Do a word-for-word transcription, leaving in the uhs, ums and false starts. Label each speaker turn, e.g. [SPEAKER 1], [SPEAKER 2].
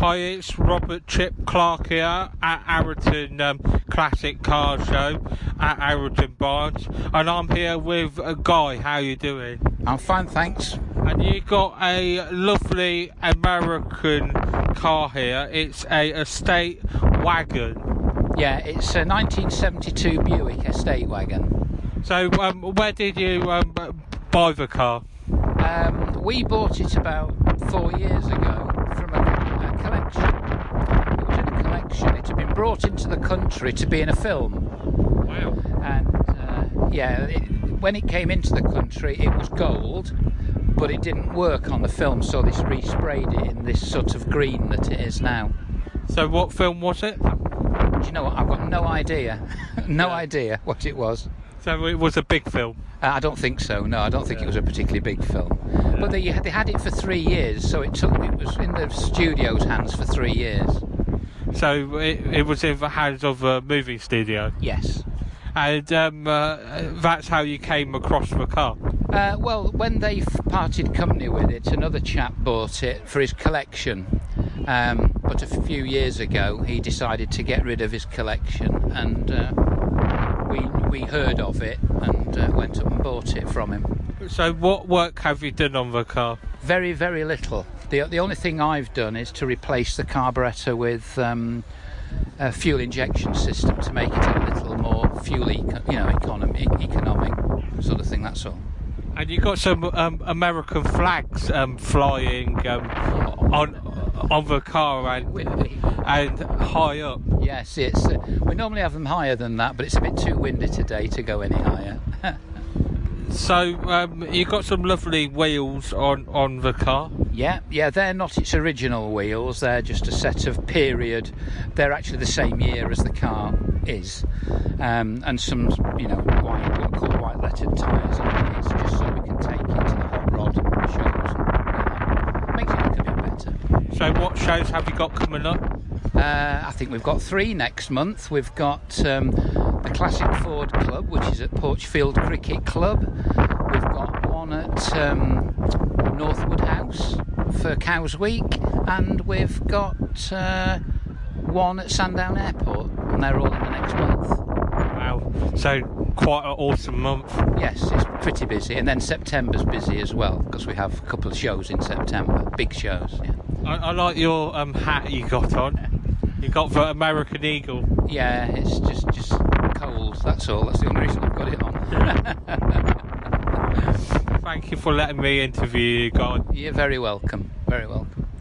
[SPEAKER 1] Hi, it's Robert Chip Clark here at Arrington um, Classic Car Show at Arrington Barnes, and I'm here with a Guy. How you doing?
[SPEAKER 2] I'm fine, thanks.
[SPEAKER 1] And you got a lovely American car here. It's a estate wagon.
[SPEAKER 2] Yeah, it's a nineteen seventy-two Buick estate wagon.
[SPEAKER 1] So, um, where did you um, buy the car?
[SPEAKER 2] Um, we bought it about four years ago from a, a collection. It was in a collection. It had been brought into the country to be in a film.
[SPEAKER 1] Wow.
[SPEAKER 2] And uh, yeah, it, when it came into the country, it was gold, but it didn't work on the film, so they resprayed it in this sort of green that it is now.
[SPEAKER 1] So, what film was it?
[SPEAKER 2] Do you know what? I've got no idea. no
[SPEAKER 1] Yeah.
[SPEAKER 2] idea what it was.
[SPEAKER 1] So, it was a big film.
[SPEAKER 2] Uh, I don't think so. No, I don't think
[SPEAKER 1] Yeah.
[SPEAKER 2] it was a particularly big film.
[SPEAKER 1] Yeah.
[SPEAKER 2] But they they had it for three years, so it took it was in the studio's hands for three years.
[SPEAKER 1] So, it, it was in the hands of a movie studio.
[SPEAKER 2] Yes.
[SPEAKER 1] And um, uh, that's how you came across the car.
[SPEAKER 2] Uh, well, when they f- parted company with it, another chap bought it for his collection. Um, but a few years ago, he decided to get rid of his collection, and uh, we we heard of it and uh, went up and bought it from him.
[SPEAKER 1] So what work have you done on the car?
[SPEAKER 2] Very, very little. The the only thing I've done is to replace the carburettor with um, a fuel injection system to make it a little more fuel, eco- you know, economy, economic sort of thing. That's all.
[SPEAKER 1] And you got some um, American flags um, flying um, on on the car and and high up.
[SPEAKER 2] Yes, it's. Uh, we normally have them higher than that, but it's a bit too windy today to go any higher.
[SPEAKER 1] So um, you got some lovely wheels on, on the car.
[SPEAKER 2] Yeah, yeah, they're not its original wheels. They're just a set of period. They're actually the same year as the car is, um, and some, you know, white, what are called white lettered tyres underneath, just so we can take it to the hot rod shows. And, you know, makes it look a bit better.
[SPEAKER 1] So what shows have you got coming up?
[SPEAKER 2] Uh, I think we've got three next month. We've got um, the Classic Ford Club, which is at Porchfield Cricket Club. We've got one at um, Northwood House for Cows Week, and we've got uh, one at Sandown Airport, and they're all in the next month.
[SPEAKER 1] Wow, so quite an awesome month.
[SPEAKER 2] Yes, it's pretty busy, and then September's busy as well, because we have a couple of shows in September, big shows. Yeah,
[SPEAKER 1] I, I like your um, hat you got on. You got the American Eagle.
[SPEAKER 2] yeah, it's just just cold. That's all. That's the only reason I've got it on.
[SPEAKER 1] Thank you for letting me interview you, Guy.
[SPEAKER 2] You're very welcome. Very welcome.